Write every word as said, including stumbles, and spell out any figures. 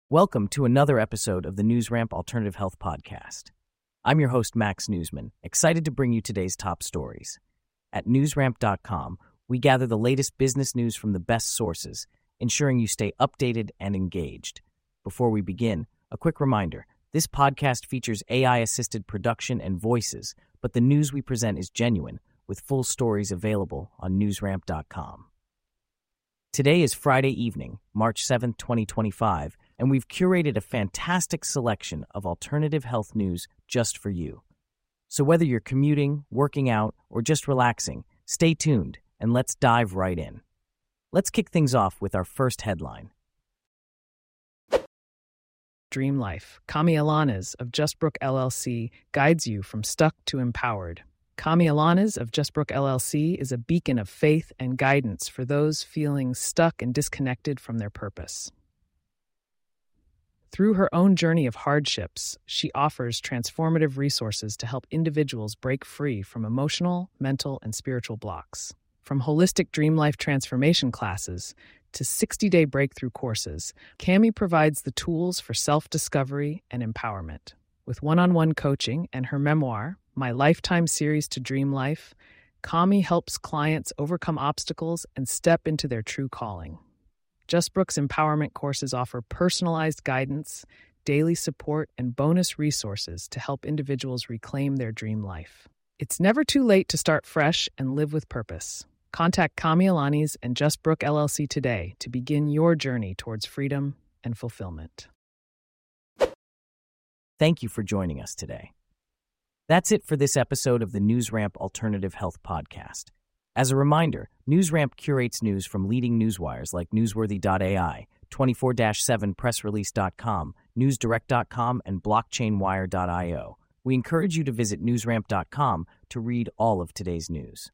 Welcome to another episode of the NewsRamp Alternative Health Podcast. I'm your host, Max Newsman, excited to bring you today's top stories. At newsramp dot com, we gather the latest business news from the best sources, ensuring you stay updated and engaged. Before we begin, a quick reminder, this podcast features A I-assisted production and voices, but the news we present is genuine, with full stories available on newsramp dot com. Today is Friday evening, March seventh, twenty twenty-five, and we've curated a fantastic selection of alternative health news just for you. So whether you're commuting, working out, or just relaxing, stay tuned and let's dive right in. Let's kick things off with our first headline. Dream Life. Kami Alanas of Justbrook L L C guides you from stuck to empowered. Kami Alanas of Justbrook L L C is a beacon of faith and guidance for those feeling stuck and disconnected from their purpose. Through her own journey of hardships, she offers transformative resources to help individuals break free from emotional, mental, and spiritual blocks. From holistic Dream Life transformation classes to sixty-day breakthrough courses, Kami provides the tools for self-discovery and empowerment. With one-on-one coaching and her memoir, My Lifetime Series to Dream Life, Kami helps clients overcome obstacles and step into their true calling. Justbrook's empowerment courses offer personalized guidance, daily support, and bonus resources to help individuals reclaim their dream life. It's never too late to start fresh and live with purpose. Contact Kami Alanis and Justbrook L L C today to begin your journey towards freedom and fulfillment. Thank you for joining us today. That's it for this episode of the NewsRamp Alternative Health Podcast. As a reminder, NewsRamp curates news from leading newswires like newsworthy dot A I, twenty-four seven press release dot com, newsdirect dot com, and blockchain wire dot io. We encourage you to visit newsramp dot com to read all of today's news.